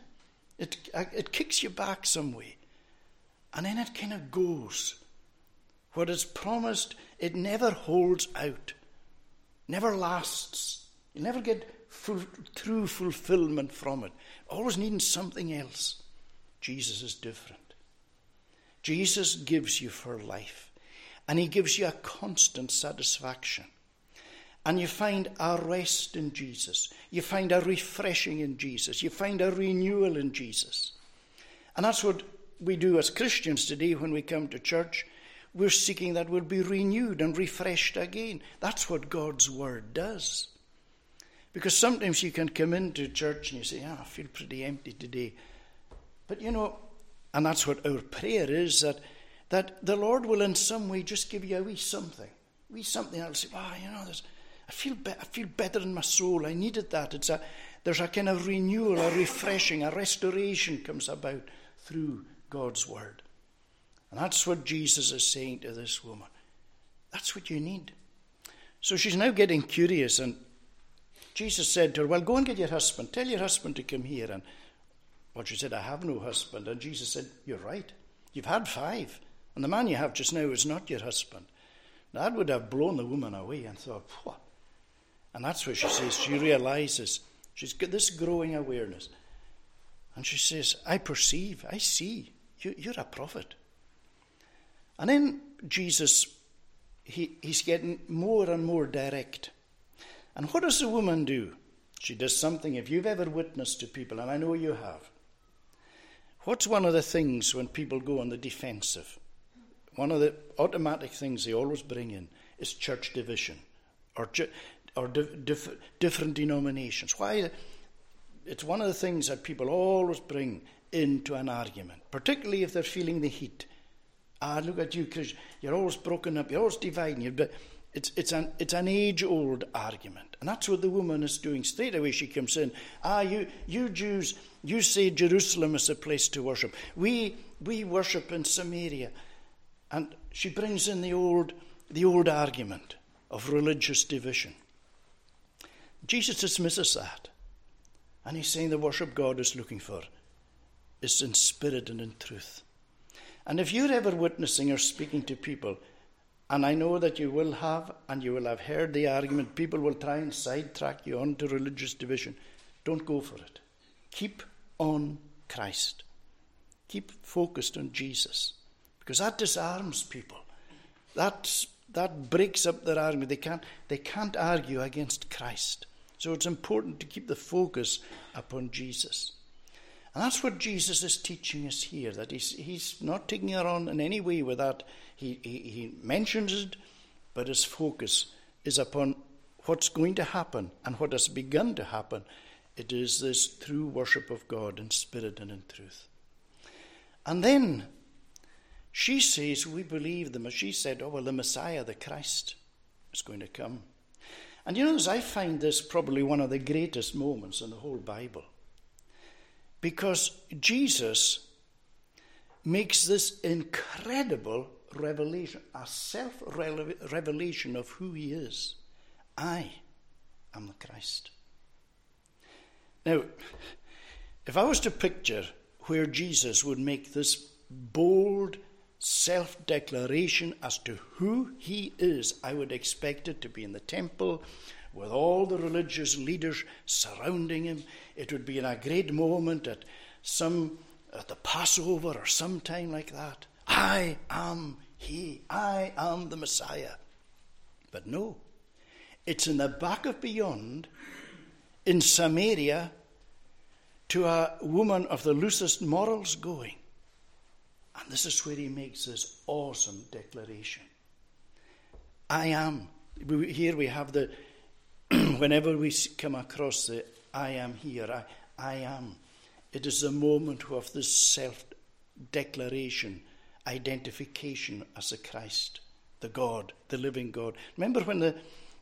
It kicks you back some way. And then it kind of goes. What is promised, it never holds out. Never lasts. You never get true fulfillment from it. Always needing something else. Jesus is different. Jesus gives you for life. And he gives you a constant satisfaction. And you find a rest in Jesus. You find a refreshing in Jesus. You find a renewal in Jesus. And that's what we do as Christians today when we come to church. We're seeking that we'll be renewed and refreshed again. That's what God's word does. Because sometimes you can come into church and you say, I feel pretty empty today. But and that's what our prayer is, that the Lord will in some way just give you a wee something that'll say, I feel better in my soul. I needed that. There's a kind of renewal, a refreshing, a restoration comes about through God's word. And that's what Jesus is saying to this woman. That's what you need. So she's now getting curious, and Jesus said to her, well, go and get your husband. Tell your husband to come here. And she said, I have no husband. And Jesus said, you're right. You've had 5. And the man you have just now is not your husband. That would have blown the woman away and thought, what? And that's what she says. She realizes she's got this growing awareness. And she says, I perceive, I see, you're a prophet. And then Jesus, he's getting more and more direct. And what does the woman do? She does something, if you've ever witnessed to people, and I know you have. What's one of the things when people go on the defensive? One of the automatic things they always bring in is church division or different denominations. Why? It's one of the things that people always bring into an argument, particularly if they're feeling the heat. Look at you, Christian. You're always broken up. You're always dividing. But it's an age-old argument. And that's what the woman is doing. Straight away she comes in. You Jews, you say Jerusalem is a place to worship. We worship in Samaria. And she brings in the old argument of religious division. Jesus dismisses that. And he's saying the worship God is looking for is in spirit and in truth. And if you're ever witnessing or speaking to people, and I know that you will have heard the argument, people will try and sidetrack you onto religious division. Don't go for it. Keep on Christ. Keep focused on Jesus. Because that disarms people. That breaks up their argument. They can't argue against Christ. So it's important to keep the focus upon Jesus. And that's what Jesus is teaching us here, that he's not taking her on in any way with that. He mentions it, but his focus is upon what's going to happen and what has begun to happen. It is this true worship of God in spirit and in truth. And then she says, we believe she said, the Messiah, the Christ, is going to come. And I find this probably one of the greatest moments in the whole Bible. Because Jesus makes this incredible revelation, a self-revelation of who he is. I am the Christ. Now, if I was to picture where Jesus would make this bold self-declaration as to who he is, I would expect it to be in the temple with all the religious leaders surrounding him. It would be in a great moment at the Passover or some time like that. I am he. I am the Messiah. But no, it's in the back of beyond, in Samaria, to a woman of the loosest morals going. And this is where he makes this awesome declaration. I am. Here we have the, whenever we come across the I am here, I am. It is the moment of this self-declaration, identification as the Christ, the God, the living God. Remember when the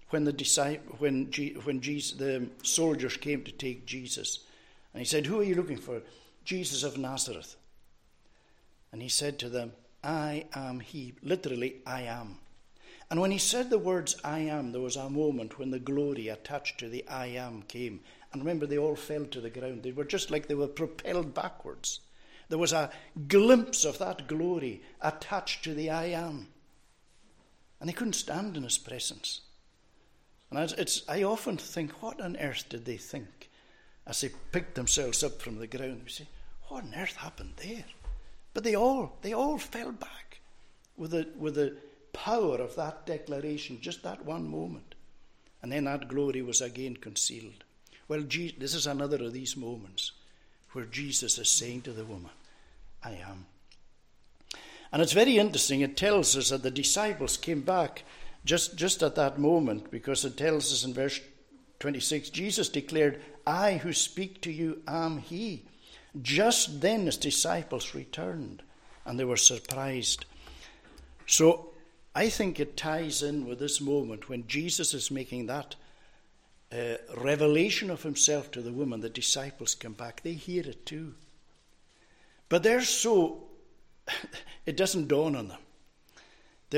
soldiers came to take Jesus, and he said, "Who are you looking for?" "Jesus of Nazareth." And he said to them, "I am he." Literally, I am. And when he said the words I am, there was a moment when the glory attached to the I am came. And remember, they all fell to the ground. They were just like they were propelled backwards. There was a glimpse of that glory attached to the I am. And they couldn't stand in his presence. And I often think, what on earth did they think as they picked themselves up from the ground? We say, what on earth happened there? But they all fell back with the power of that declaration, just that one moment. And then that glory was again concealed. Well, this is another of these moments where Jesus is saying to the woman, I am. And it's very interesting. It tells us that the disciples came back just at that moment, because it tells us in verse 26, Jesus declared, I who speak to you am he. Just then his disciples returned, and they were surprised. So I think it ties in with this moment when Jesus is making that revelation of himself to the woman. The disciples come back. They hear it too. But they're so, it doesn't dawn on them. They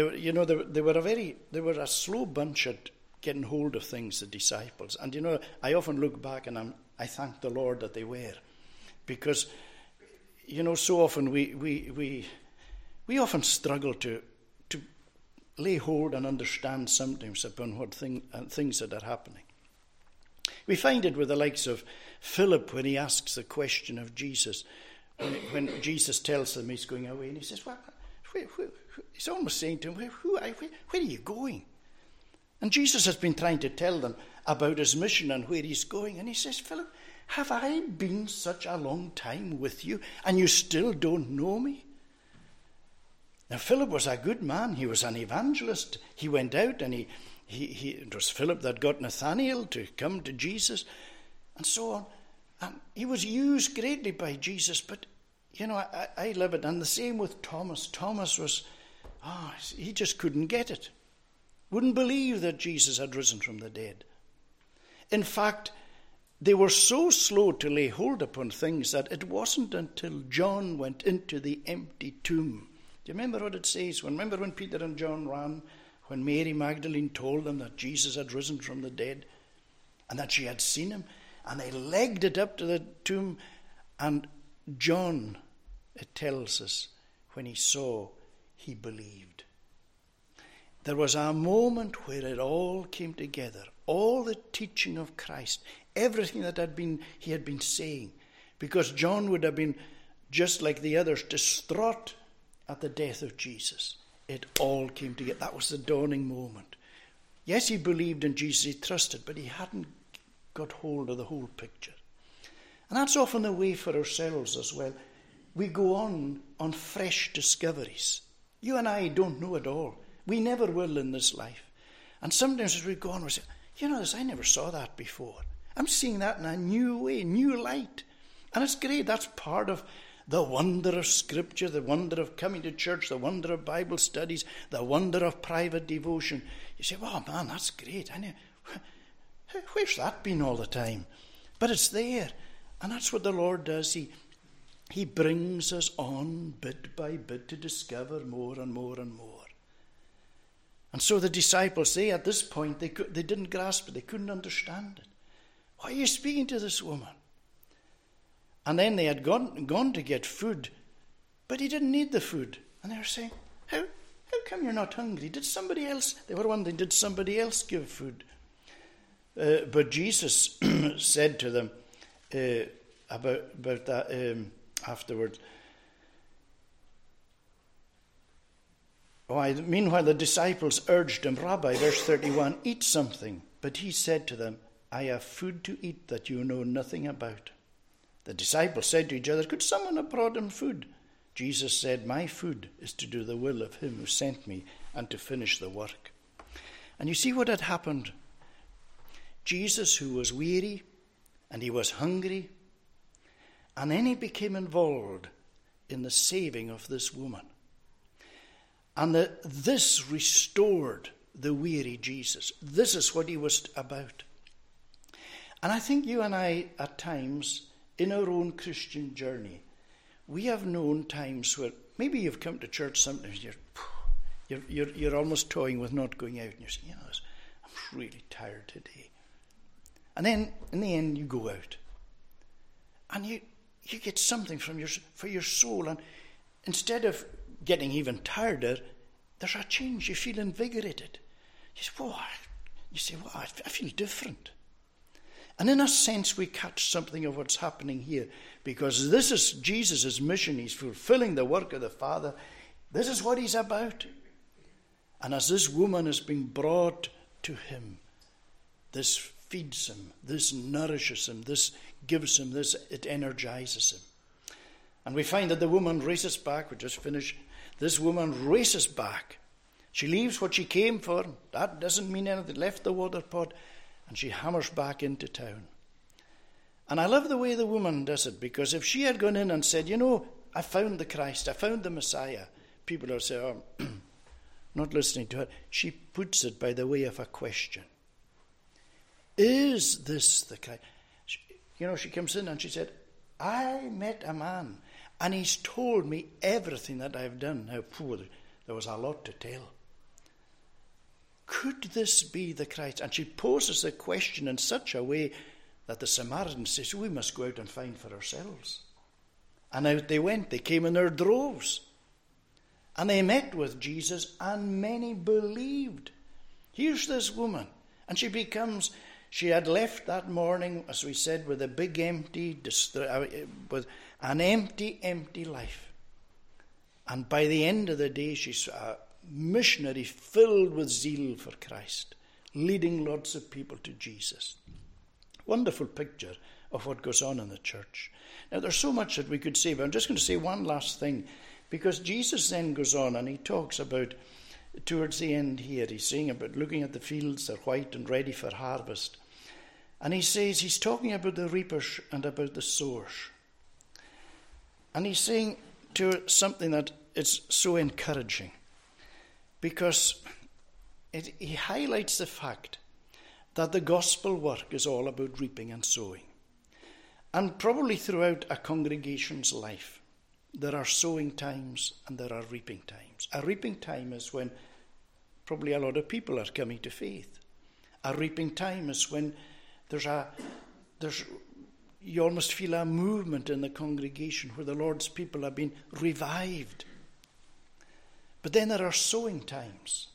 were a slow bunch at getting hold of things, the disciples. And I often look back and I thank the Lord that they were, because so often we often struggle to lay hold and understand sometimes upon what things that are happening. We find it with the likes of Philip when he asks the question of Jesus, when Jesus tells him he's going away, and he says, well, he's almost saying to him, where are you going? And Jesus has been trying to tell them about his mission and where he's going. And he says, Philip, have I been such a long time with you and you still don't know me? Now, Philip was a good man. He was an evangelist. He went out and it was Philip that got Nathanael to come to Jesus and so on. And he was used greatly by Jesus. But, I love it. And the same with Thomas. Thomas was, he just couldn't get it. Wouldn't believe that Jesus had risen from the dead. In fact, they were so slow to lay hold upon things that it wasn't until John went into the empty tomb. Do you remember what it says? Remember when Peter and John ran, when Mary Magdalene told them that Jesus had risen from the dead and that she had seen him? And they legged it up to the tomb. And John, it tells us, when he saw, he believed. There was a moment where it all came together. All the teaching of Christ, everything that he had been saying. Because John would have been, just like the others, distraught at the death of Jesus. It all came together. That was the dawning moment. Yes, he believed in Jesus, he trusted, but he hadn't got hold of the whole picture. And that's often the way for ourselves as well. We go on fresh discoveries. You and I don't know it all. We never will in this life. And sometimes as we go on, we say, I never saw that before. I'm seeing that in a new way, new light. And it's great. That's part of the wonder of Scripture, the wonder of coming to church, the wonder of Bible studies, the wonder of private devotion. You say, oh man, that's great. Where's that been all the time? But it's there. And that's what the Lord does. He brings us on bit by bit to discover more and more and more. And so the disciples, at this point, they didn't grasp it. They couldn't understand it. Why are you speaking to this woman? And then they had gone to get food, but he didn't need the food. And they were saying, how come you're not hungry? Did somebody else? They were wondering, did somebody else give food? But Jesus said to them about that afterwards. Meanwhile, the disciples urged him, Rabbi, verse 31, eat something. But he said to them, I have food to eat that you know nothing about. The disciples said to each other, could someone have brought him food? Jesus said, my food is to do the will of him who sent me and to finish the work. And you see what had happened. Jesus, who was weary and he was hungry, and then he became involved in the saving of this woman. And this restored the weary Jesus. This is what he was about. And I think you and I, at times, in our own Christian journey, we have known times where maybe you've come to church sometimes, you're almost toying with not going out, and you're saying, I'm really tired today. And then, in the end, you go out. And you get something for your soul. And instead of getting even tireder, there's a change. You feel invigorated. You say, I feel different. And in a sense, we catch something of what's happening here, because this is Jesus' mission. He's fulfilling the work of the Father. This is what he's about. And as this woman is being brought to him, this feeds him, this nourishes him, this gives him, this it energizes him. And we find that the woman races back. We just finished. This woman races back. She leaves what she came for. That doesn't mean anything. Left the water pot, and she hammers back into town. And I love the way the woman does it, because if she had gone in and said, I found the Christ, I found the Messiah, people are saying, not listening to her. She puts it by the way of a question. Is this the Christ? She comes in and she said, I met a man, and he's told me everything that I've done. Now, there was a lot to tell. Could this be the Christ? And she poses the question in such a way that the Samaritan says, we must go out and find for ourselves. And out they went. They came in their droves. And they met with Jesus, and many believed. Here's this woman. And she had left that morning, as we said, with a big with an empty life. And by the end of the day, she's a missionary filled with zeal for Christ, leading lots of people to Jesus. Wonderful picture of what goes on in the church. Now, there's so much that we could say, but I'm just going to say one last thing, because Jesus then goes on and he talks about, towards the end here, he's saying about looking at the fields, they're white and ready for harvest. And he says, he's talking about the reapers and about the sowers. And he's saying to something that is so encouraging, because he highlights the fact that the gospel work is all about reaping and sowing. And probably throughout a congregation's life, there are sowing times and there are reaping times. A reaping time is when probably a lot of people are coming to faith. A reaping time is when you almost feel a movement in the congregation where the Lord's people have been revived. But then there are sowing times.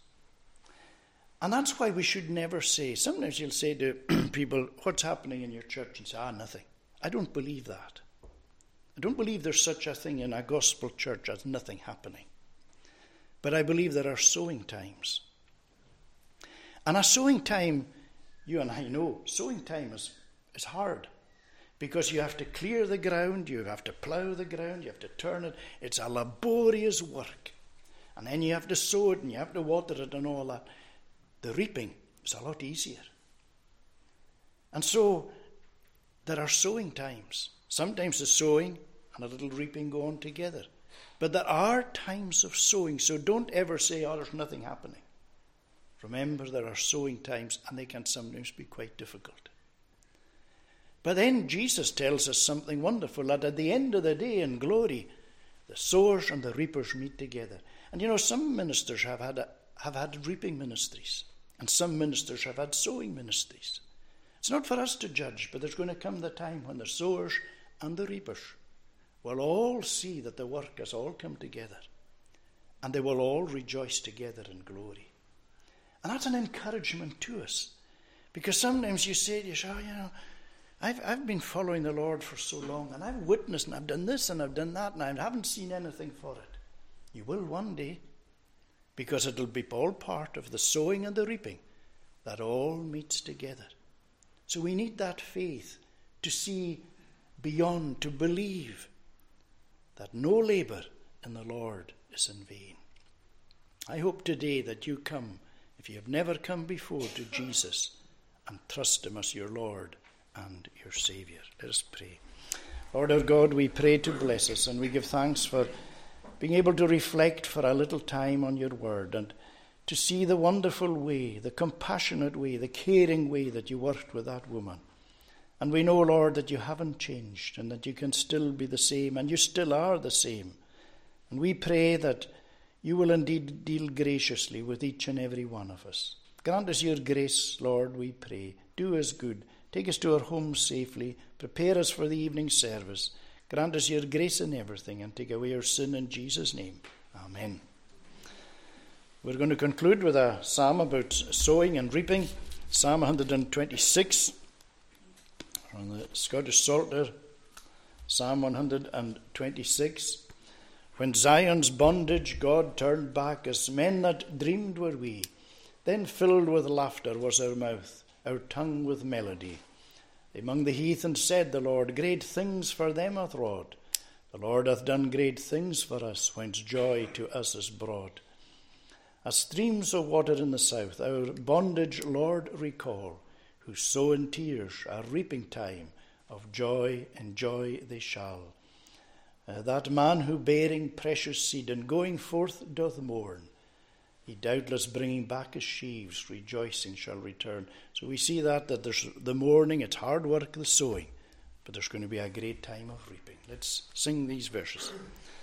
And that's why we should never say, sometimes you'll say to people, what's happening in your church? And say, nothing. I don't believe that. I don't believe there's such a thing in a gospel church as nothing happening. But I believe there are sowing times. And a sowing time, you and I know, sowing time is hard. Because you have to clear the ground, you have to plough the ground, you have to turn it. It's a laborious work. And then you have to sow it and you have to water it and all that. The reaping is a lot easier. And so there are sowing times. Sometimes the sowing and a little reaping go on together. But there are times of sowing, so don't ever say, there's nothing happening. Remember, there are sowing times, and they can sometimes be quite difficult. But then Jesus tells us something wonderful, that at the end of the day in glory, the sowers and the reapers meet together. And some ministers have had reaping ministries, and some ministers have had sowing ministries. It's not for us to judge, but there's going to come the time when the sowers and the reapers will all see that the work has all come together, and they will all rejoice together in glory. And that's an encouragement to us, because sometimes you say to yourself, I've been following the Lord for so long, and I've witnessed, and I've done this, and I've done that, and I haven't seen anything for it. You will one day, because it'll be all part of the sowing and the reaping that all meets together. So we need that faith to see beyond, to believe that no labour in the Lord is in vain. I hope today that you come, if you have never come before, to Jesus and trust him as your Lord and your Saviour. Let us pray. Lord our God, we pray to bless us, and we give thanks for being able to reflect for a little time on your word and to see the wonderful way, the compassionate way, the caring way that you worked with that woman. And we know, Lord, that you haven't changed and that you can still be the same, and you still are the same. And we pray that you will indeed deal graciously with each and every one of us. Grant us your grace, Lord, we pray. Do us good. Take us to our homes safely. Prepare us for the evening service. Grant us your grace in everything, and take away our sin in Jesus' name. Amen. We're going to conclude with a psalm about sowing and reaping. Psalm 126 from the Scottish Psalter. Psalm 126. When Zion's bondage God turned back, as men that dreamed were we, then filled with laughter was our mouth, our tongue with melody. Among the heathen said the Lord, great things for them hath wrought. The Lord hath done great things for us, whence joy to us is brought. As streams of water in the south, our bondage, Lord, recall, who sow in tears a reaping time, of joy in joy they shall. That man who bearing precious seed and going forth doth mourn, he doubtless bringing back his sheaves, rejoicing shall return. So we see that there's the mourning, it's hard work, the sowing, but there's going to be a great time of reaping. Let's sing these verses.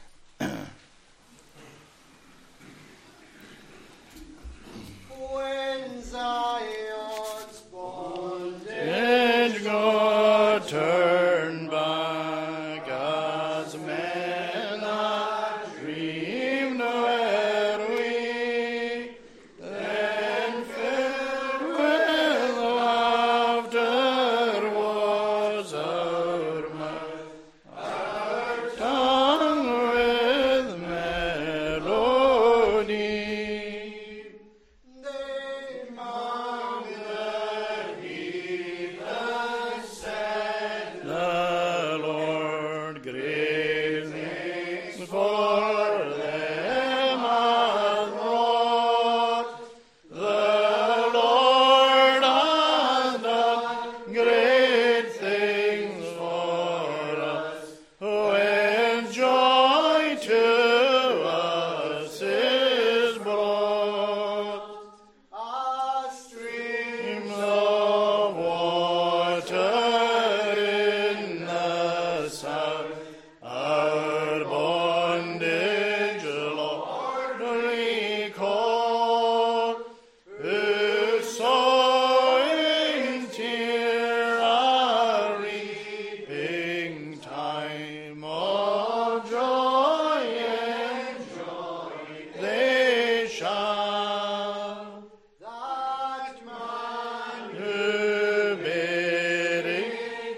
When Zion's bondage God turn back, as men that dreamed were we, then filled with laughter was our mouth, our tongue with melody. they among the heathen said, The Lord great things for them hath wrought. The Lord hath done great things for us, when joy to us is brought. a stream Streams of water in the south, our bondage, Lord, recall. Who sowing tear a reaping time of joy and joy they shall. that man Who bearing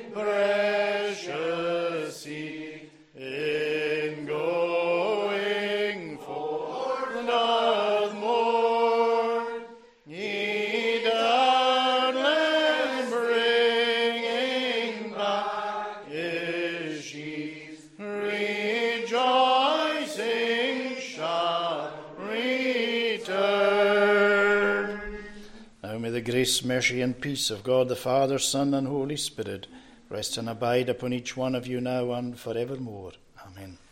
precious seed in going forth doth mourn, he doubtless bringing back his sheaves, rejoicing shall return. Now may the grace, mercy, and peace of God the Father, Son, and Holy Spirit rest and abide upon each one of you now and forevermore. Amen.